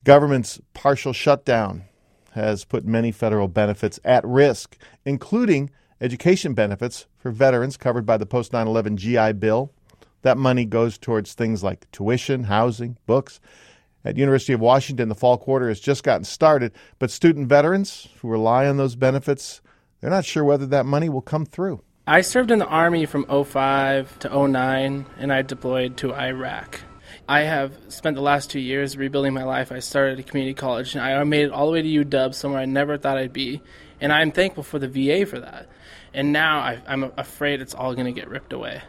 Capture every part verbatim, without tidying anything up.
Government's partial shutdown has put many federal benefits at risk, including education benefits for veterans covered by the post nine eleven G I Bill. That money goes towards things like tuition, housing, books. At University of Washington, the fall quarter has just gotten started, but student veterans who rely on those benefits, they're not sure whether that money will come through. I served in the Army from oh five to oh nine, and I deployed to Iraq. I have spent the last two years rebuilding my life. I started at community college, and I made it all the way to U W, somewhere I never thought I'd be, and I'm thankful for the V A for that. And now I, I'm afraid it's all going to get ripped away.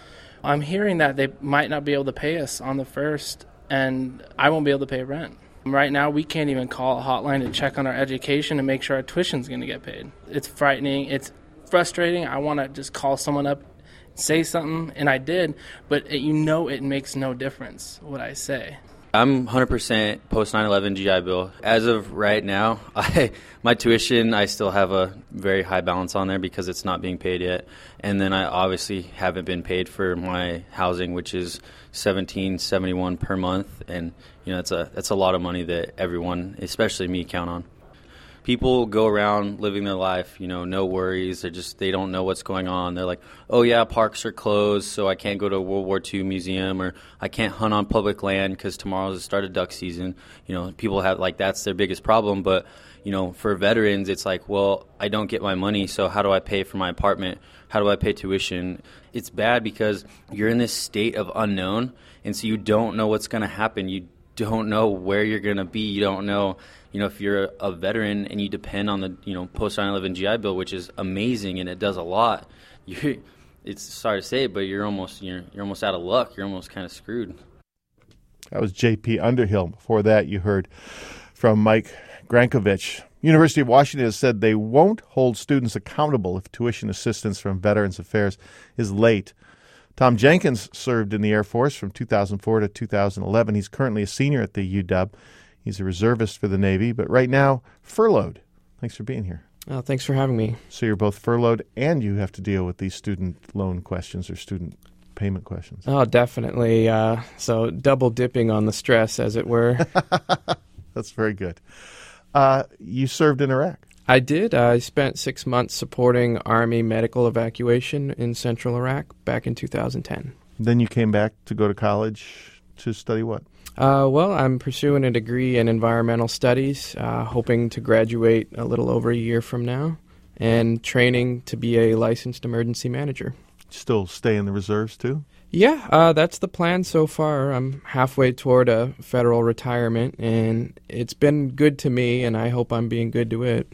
I'm hearing that they might not be able to pay us on the first, and I won't be able to pay rent. Right now, we can't even call a hotline to check on our education and make sure our tuition's going to get paid. It's frightening. It's frustrating. I want to just call someone up, say something, and I did, but it, you know it makes no difference what I say. I'm one hundred percent post nine eleven G I Bill. As of right now, I my tuition, I still have a very high balance on there because it's not being paid yet. And then I obviously haven't been paid for my housing, which is seventeen seventy-one per month. And, you know, that's a, that's a lot of money that everyone, especially me, count on. People go around living their life, you know, no worries. They're just, they don't know what's going on. They're like, oh, yeah, parks are closed, so I can't go to a World War Two museum, or I can't hunt on public land because tomorrow's the start of duck season. You know, people have, like, that's their biggest problem. But, you know, for veterans, it's like, well, I don't get my money, so how do I pay for my apartment? How do I pay tuition? It's bad because you're in this state of unknown, and so you don't know what's going to happen. You don't know where you're going to be. You don't know. You know, if you're a veteran and you depend on the, you know, post nine eleven G I Bill, which is amazing and it does a lot, you it's sorry to say it, but you're almost you're you're almost out of luck. You're almost kind of screwed. That was J P Underhill. Before that, you heard from Mike Grankovich. University of Washington has said they won't hold students accountable if tuition assistance from Veterans Affairs is late. Tom Jenkins served in the Air Force from two thousand four to two thousand eleven. He's currently a senior at the U W. He's a reservist for the Navy, but right now, furloughed. Thanks for being here. Oh, thanks for having me. So you're both furloughed and you have to deal with these student loan questions or student payment questions. Oh, definitely. Uh, so double dipping on the stress, as it were. That's very good. Uh, you served in Iraq. I did. I spent six months supporting Army medical evacuation in central Iraq back in two thousand ten. Then you came back to go to college to study what? Uh, well, I'm pursuing a degree in environmental studies, uh, hoping to graduate a little over a year from now, and training to be a licensed emergency manager. Still stay in the reserves, too? Yeah, uh, that's the plan so far. I'm halfway toward a federal retirement, and it's been good to me, and I hope I'm being good to it.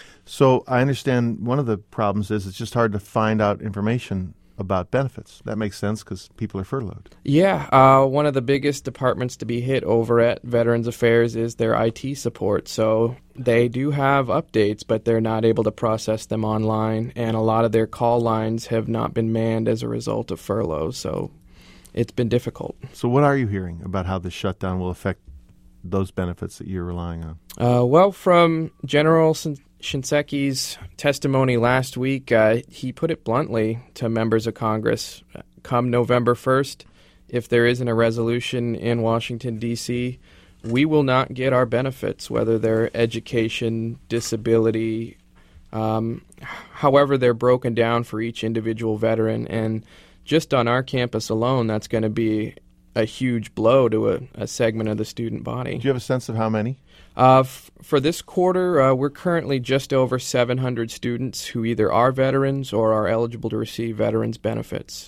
So I understand one of the problems is it's just hard to find out information about benefits. That makes sense because people are furloughed. Yeah, uh, one of the biggest departments to be hit over at Veterans Affairs is their I T support. So they do have updates, but they're not able to process them online, and a lot of their call lines have not been manned as a result of furloughs. So it's been difficult. So what are you hearing about how this shutdown will affect those benefits that you're relying on? Uh, well, from General Sin- Shinseki's testimony last week, uh, he put it bluntly to members of Congress. Come November first, if there isn't a resolution in Washington, D C, we will not get our benefits, whether they're education, disability, um, however they're broken down for each individual veteran. And just on our campus alone, that's going to be a huge blow to a, a segment of the student body. Do you have a sense of how many? Uh, f- for this quarter, uh, we're currently just over seven hundred students who either are veterans or are eligible to receive veterans benefits.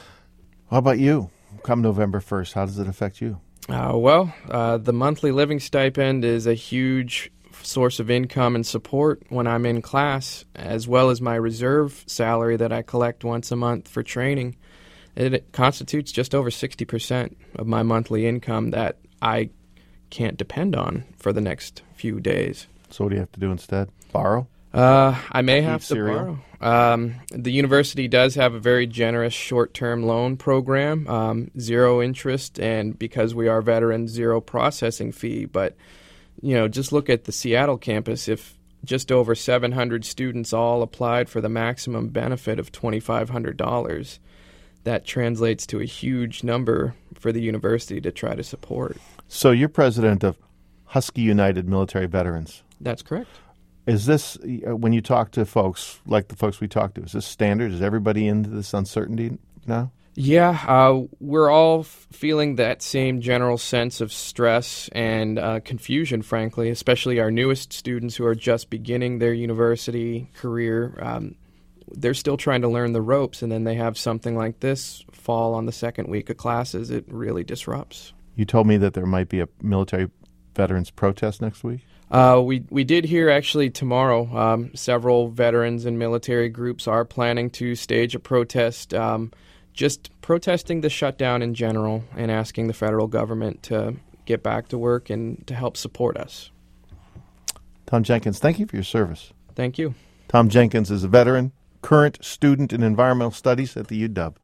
How about you? Come November first, how does it affect you? Uh, well, uh, the monthly living stipend is a huge source of income and support when I'm in class, as well as my reserve salary that I collect once a month for training. It constitutes just over sixty percent of my monthly income that I can't depend on for the next few days. So what do you have to do instead? Borrow? Uh, I may have Eat to cereal? borrow. Um, the university does have a very generous short-term loan program, um, zero interest, and because we are veterans, zero processing fee. But, you know, just look at the Seattle campus. If just over seven hundred students all applied for the maximum benefit of twenty-five hundred dollars, that translates to a huge number for the university to try to support. So you're president of Husky United Military Veterans. That's correct. Is this, uh, when you talk to folks, like the folks we talk to, is this standard? Is everybody into this uncertainty now? Yeah, uh, we're all f- feeling that same general sense of stress and uh, confusion, frankly, especially our newest students who are just beginning their university career. Um, they're still trying to learn the ropes, and then they have something like this fall on the second week of classes. It really disrupts. You told me that there might be a military veterans protest next week? Uh, we we did hear actually tomorrow um, several veterans and military groups are planning to stage a protest, um, just protesting the shutdown in general and asking the federal government to get back to work and to help support us. Tom Jenkins, thank you for your service. Thank you. Tom Jenkins is a veteran, current student in environmental studies at the U W.